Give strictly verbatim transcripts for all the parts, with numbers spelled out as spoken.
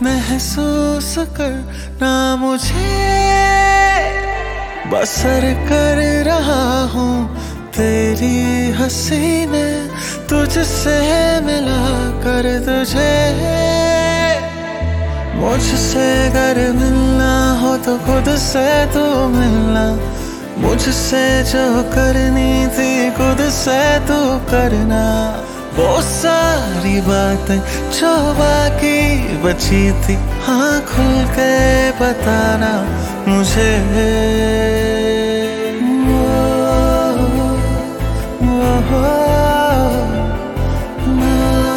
महसूस करना मुझे, बसर कर रहा हूँ तेरी हंसी में, तुझसे मिला कर तुझे। मुझसे अगर मिलना हो तो खुद से तू मिलना, मुझसे जो करनी थी खुद से तू करना। वो सारी बातें जो बाकी बची थी, हाँ खुल के बताना मुझे। वो, वो, वो, ना,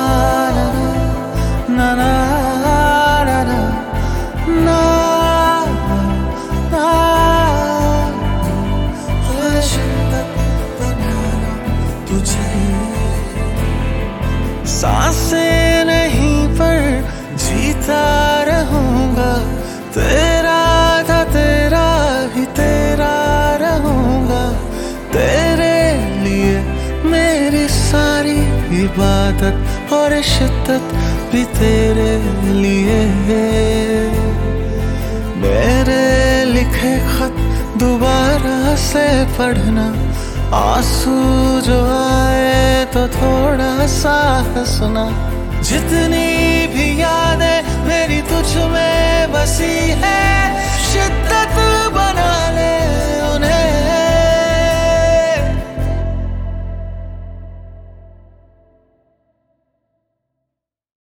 ना, ना, ना, ना, ना, ना, आज तक बनाना तुझे। सांसें नहीं पर जीता रहूंगा, तेरा था तेरा ही तेरा रहूंगा। तेरे लिए मेरी सारी इबादत और शिद्दत भी तेरे लिए। मेरे लिखे खत दोबारा से पढ़ना, आंसू जो आए तो थोड़ा सा हंसना। जितनी भी यादें मेरी तुझ में बसी है,